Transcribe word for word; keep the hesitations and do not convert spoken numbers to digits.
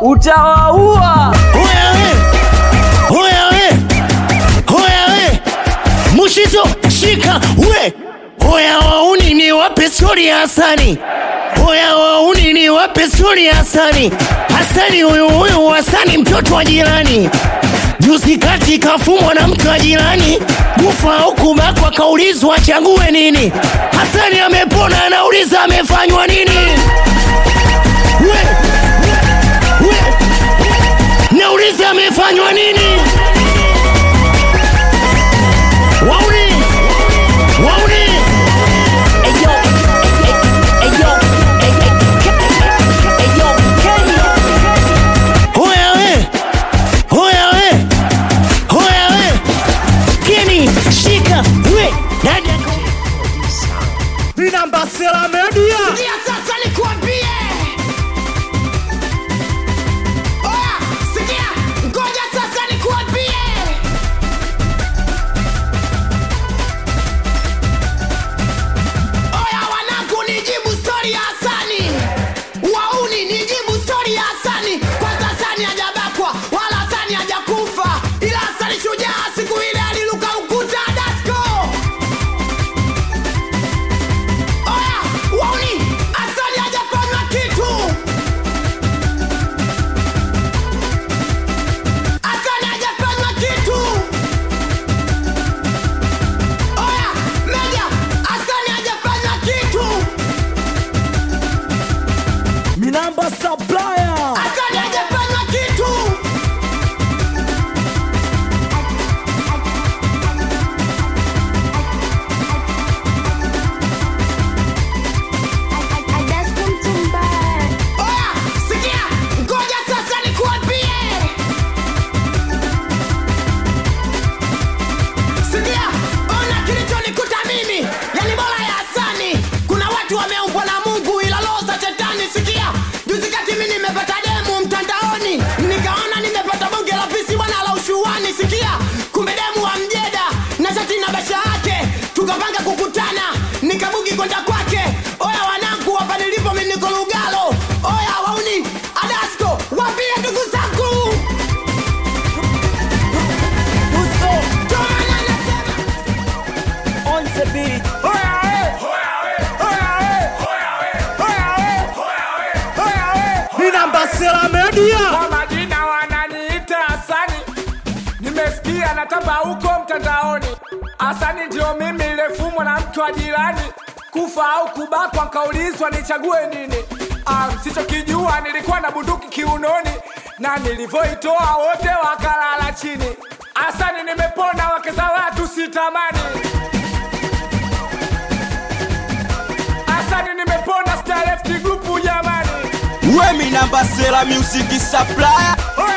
utawaua. Hoya we, hoya we, hoya we, Mushizo shika we. Hoya wauni ni wape story ya Hasani. Hoya wauni ni wape story ya Hasani. Hasani huyu huyu Hasani mtoto wa jirani. Juzi kati kafumwa na mtu wa jirani. Kufa au kubakwa kaulizwa achague nini. Hasani amepona anauliza amefanywa nini. We, we, nauliza amefanywa nini. Wauni, wauni. Eyo, eyo, eyo, Kenya. Hoya we, hoya we, hoya we, Kenny, shika we. Nani Minamba Sela Media. Sikia sasa nikuambie. Oya, sikia, ngoja sasa nikuambie. Oya wanangu nijibu story ya Hasani. Wauni nijibu story ya Hasani. Kwanza Hasani hajabakwa wala Hasani hajakufa. Ila Hasani shujaa siku ile aliruka ukuta Dasko. Oya, wauni, Hasani hajafanywa kitu. Hasani hajafanywa kitu. Oya, Meja, Hasani hajafanywa kitu. Minamba Supplier. Hasani hajafanywa kitu. Oya, sikia, ngoja sasa nikuambie. Sikia, ona kilichonikuta mimi. Yani bora ya Hasani. Kuna watu wameumbwa na Mungu ila roho za shetani. Sikia, juzi kati mimi nimepata demu mtandaoni. Nikaona nimepata bonge la pisi bwana la ushuani. Sikia, kumbe demu wa mjeda na shati na basha yake. Tukapanga kukutana, nikabugi kwenda kwake. Oya wanangu hapa nilipo mimi niko Lugalo. Oya wauni, Adasko, wapie ndugu zangu. Tomana nasema. On the beat. Hoya we, hoya we, hoya we, hoya we, hoya we. Minamba Sela Media. Kwa majina wananiita Hasani. Nimesikia natamba huko mtandaoni. Hasani ndio mimi nilefumwa na mtu wa jirani. Kufa au kubakwa kaulizwa nichague nini. Um, sichokijua nilikuwa na bunduki kiunoni. Na nilivyoitoa wote wakalala chini. Hasani nimepona wake za watu sitamani. Hasani nimepona star left group jamani. We Minamba Sela Music Supplier.